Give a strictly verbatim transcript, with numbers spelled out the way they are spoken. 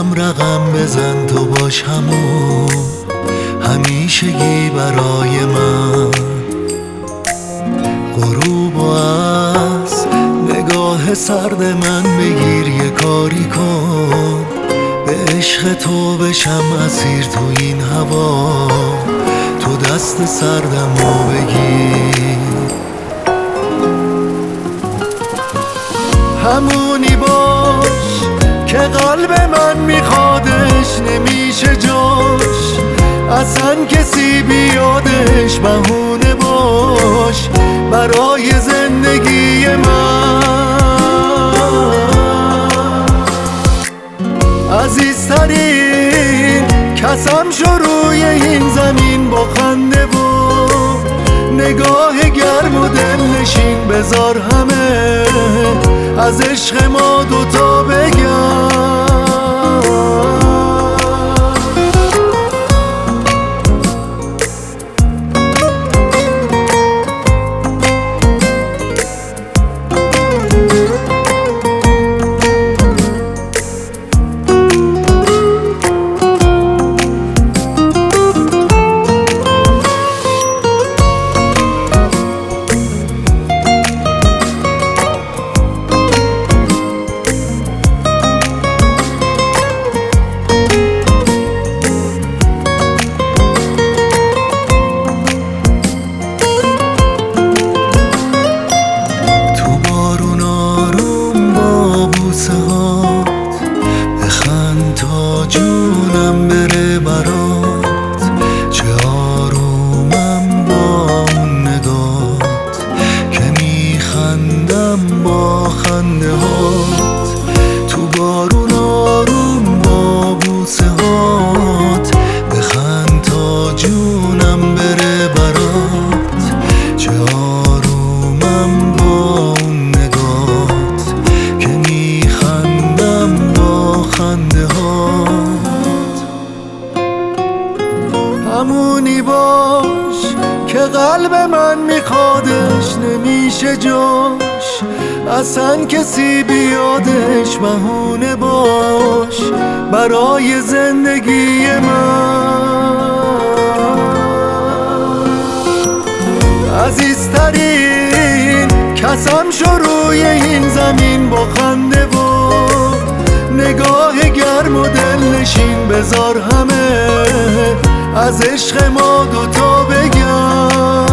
میگم رقم بزن تو باش همون همیشگی برای من. غروب و از نگاه سرد من بگیر یه کاری کن، به عشق تو بشم اسیر تو این هوا، تو دست سردمو بگیر. همونی باش که قلب من میخوادش نمیشه جاش، اصلا کسی بیادش بهونه باش برای زندگی من. عزیزترین کسم شو روی این زمین با خنده و نگاه گرم و دلنشین، بذار همه از عشق ما دوتا بگم. بخند تا جونم بره برات، چه آرومم با اون نگات که میخندم با خنده هات. تو بارون آروم با بوسه هات، بخند تا جونم بره برات، چه آرومم با اون نگات که میخندم با خنده هات. همونی باش که قلب من میخوادش نمیشه جاش، اصلا کسی بیادش بهونه باش برای زندگی من. عزیزترین کسم شو روی این زمین با خنده و نگاه گرم و دلنشین، بذار همه از عشق ما دوتا بگم.